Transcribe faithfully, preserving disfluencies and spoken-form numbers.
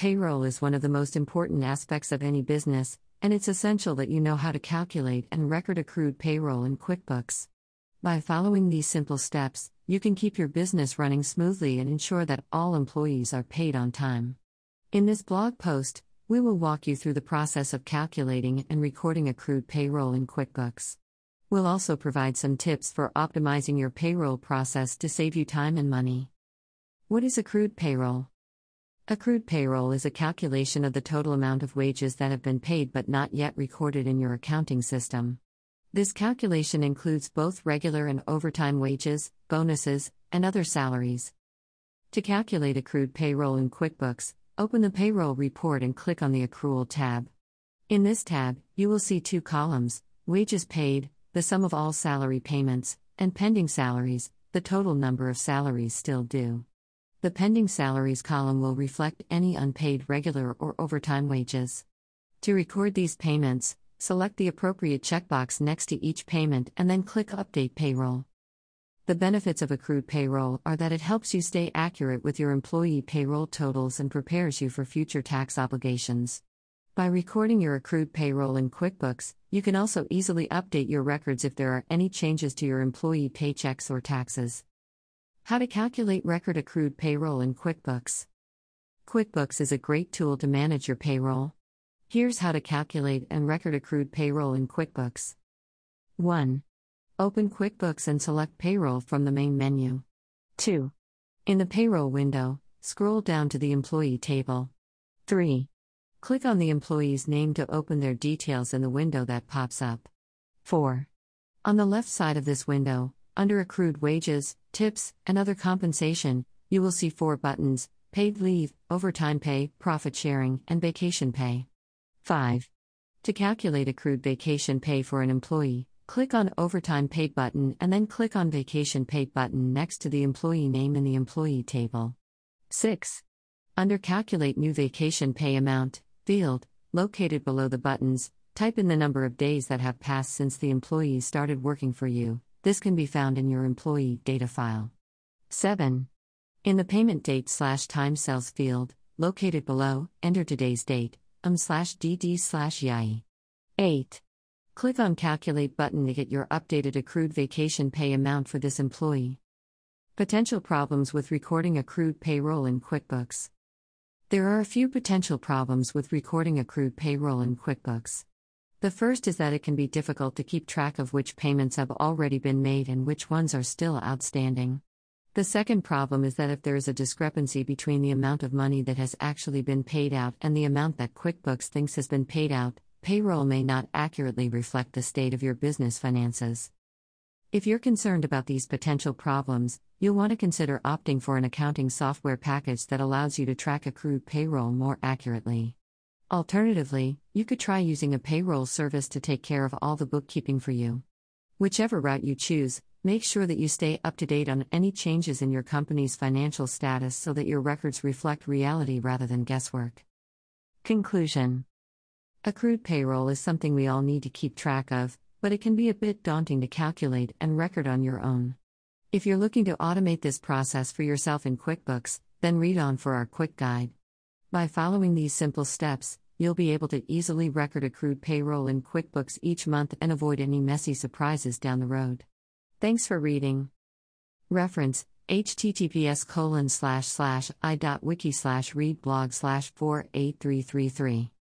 Payroll is one of the most important aspects of any business, and it's essential that you know how to calculate and record accrued payroll in QuickBooks. By following these simple steps, you can keep your business running smoothly and ensure that all employees are paid on time. In this blog post, we will walk you through the process of calculating and recording accrued payroll in QuickBooks. We'll also provide some tips for optimizing your payroll process to save you time and money. What is accrued payroll? Accrued payroll is a calculation of the total amount of wages that have been paid but not yet recorded in your accounting system. This calculation includes both regular and overtime wages, bonuses, and other salaries. To calculate accrued payroll in QuickBooks, open the Payroll Report and click on the Accrual tab. In this tab, you will see two columns: Wages Paid, the sum of all salary payments, and Pending Salaries, the total number of salaries still due. The pending salaries column will reflect any unpaid regular or overtime wages. To record these payments, select the appropriate checkbox next to each payment and then click Update Payroll. The benefits of accrued payroll are that it helps you stay accurate with your employee payroll totals and prepares you for future tax obligations. By recording your accrued payroll in QuickBooks, you can also easily update your records if there are any changes to your employee paychecks or taxes. How to calculate record accrued payroll in QuickBooks. QuickBooks is a great tool to manage your payroll. Here's how to calculate and record accrued payroll in QuickBooks. one. Open QuickBooks and select Payroll from the main menu. two. In the Payroll window, scroll down to the Employee table. three. Click on the employee's name to open their details in the window that pops up. four. On the left side of this window, under Accrued Wages, Tips, and Other Compensation, you will see four buttons: Paid Leave, Overtime Pay, Profit Sharing, and Vacation Pay. five. To calculate accrued vacation pay for an employee, click on Overtime Paid button and then click on Vacation Paid button next to the employee name in the Employee table. six. Under Calculate New Vacation Pay Amount field, located below the buttons, type in the number of days that have passed since the employee started working for you. This can be found in your employee data file. seven. In the Payment Date slash Time Cells field, located below, enter today's date, um slash dd slash yi. eight. Click on Calculate button to get your updated accrued vacation pay amount for this employee. Potential problems with recording accrued payroll in QuickBooks. There are a few potential problems with recording accrued payroll in QuickBooks. The first is that it can be difficult to keep track of which payments have already been made and which ones are still outstanding. The second problem is that if there is a discrepancy between the amount of money that has actually been paid out and the amount that QuickBooks thinks has been paid out, payroll may not accurately reflect the state of your business finances. If you're concerned about these potential problems, you'll want to consider opting for an accounting software package that allows you to track accrued payroll more accurately. Alternatively, you could try using a payroll service to take care of all the bookkeeping for you. Whichever route you choose, make sure that you stay up to date on any changes in your company's financial status so that your records reflect reality rather than guesswork. Conclusion. Accrued payroll is something we all need to keep track of, but it can be a bit daunting to calculate and record on your own. If you're looking to automate this process for yourself in QuickBooks, then read on for our quick guide. By following these simple steps, you'll be able to easily record accrued payroll in QuickBooks each month and avoid any messy surprises down the road. Thanks for reading. Reference: https colon slash slash i dot wiki slash read blog slash four eight three three three